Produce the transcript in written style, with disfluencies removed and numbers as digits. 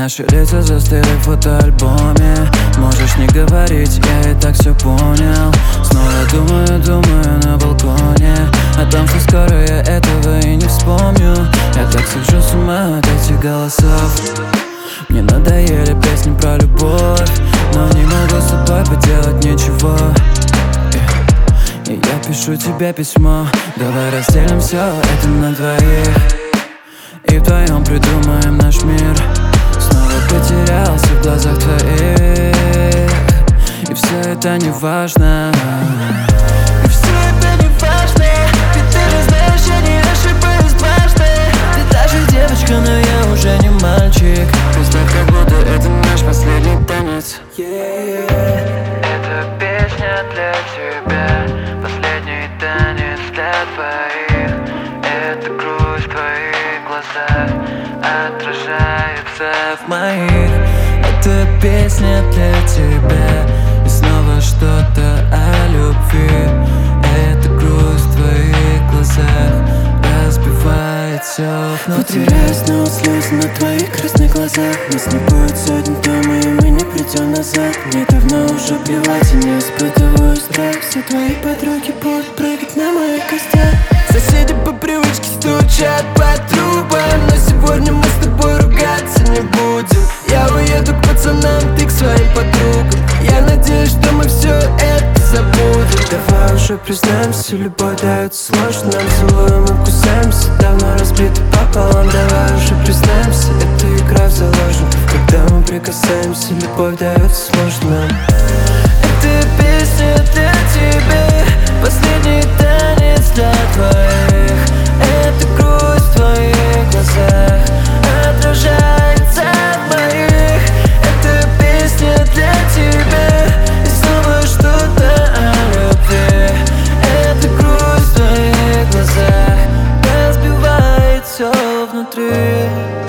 Наши лица застыли в фотоальбоме. Можешь не говорить, я и так все понял. Снова думаю на балконе о том, что скоро я этого и не вспомню. Я так схожу с ума от этих голосов. Мне надоели песни про любовь, но не могу с тобой поделать ничего. И я пишу тебе письмо. Давай разделим все это на двоих и вдвоем придумаем наш мир. Снова потерялся в глазах твоих, и все это не важно. И все это не важно. Ведь ты же знаешь, я не ошибаюсь дважды. Ты даже девочка, но я уже не мальчик. Представь, как будто это наш последний танец. Эта песня для тебя, последний танец для твоих. Это грусть в твоих глазах отражается В моих. Эта песня для тебя, и снова что-то о любви. Это грусть в твоих глазах разбивает все внутри. Потеряюсь снова слезы на твоих красных глазах. Нас не будет сотен дома, и мы не придем назад. Мне давно уже плевать, и не испытываю страх. Все твои подруги будут прыгать на моих костях. Соседи по привычке стучат по трубам, но сегодня мы с тобой ругаться не будем. Я уеду к пацанам, ты к своим подругам. Я надеюсь, что мы все это забудем. Давай уже признаемся, любовь дается сложно. Нам целуем и кусаемся, давно разбиты пополам. Давай уже признаемся, это игра в заложников. Когда мы прикасаемся, любовь дается сложно. Эта песня для тебя, последний танец для твоих. Это грусть в твоих глазах отражается в моих. Эта песня для тебя, и снова что-то о любви. Это грусть в твоих глазах разбивает все внутри.